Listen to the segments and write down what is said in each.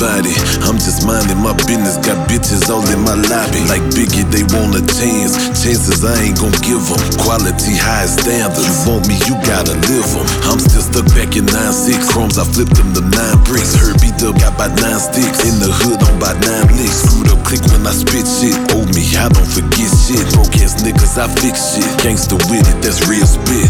body. I'm just minding my business, got bitches all in my lobby. Like Biggie, they want a chance. Chances I ain't gon' give them. Quality, high standards. You want me, you gotta live them. I'm still stuck back in 9-6. Chromes, I flipped them to 9 bricks. Herbie Dub got about 9 sticks. In the hood, on about 9 licks. Screwed up click when I spit shit. Owe me, I don't forget shit. Broke ass niggas, I fix shit. Gangsta with it, that's real spit.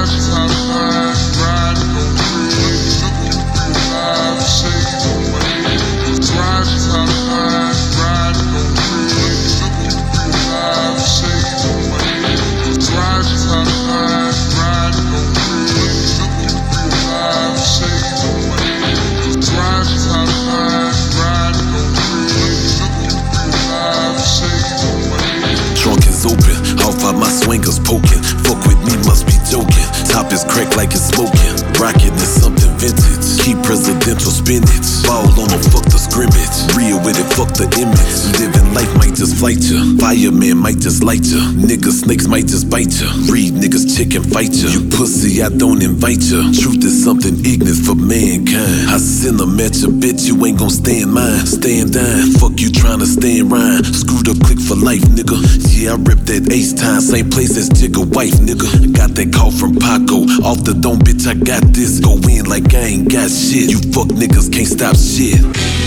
My swingers poking, fuck with me must be joking. Top is cracked like it's smoking. Rockin' is something vintage. Keep presidential spinach. Ball on them, fuck the scrimmage. Real with it, fuck the image. Living life might just flight ya. Fireman might just light ya. Niggas, snakes might just bite ya. Read niggas, chicken fight ya. You pussy, I don't invite ya. Truth is something ignorant for mankind. I send them at ya, bitch, you ain't gon' stand mine. Stand down, fuck you tryna stand rhyme. Screwed up click for life, nigga. Yeah, I rip that ace time. Same place as Jigga wife, nigga. Got that call from Paco. Off the dome, bitch, I got this. Go in like I ain't got shit. You fuck niggas can't stop shit.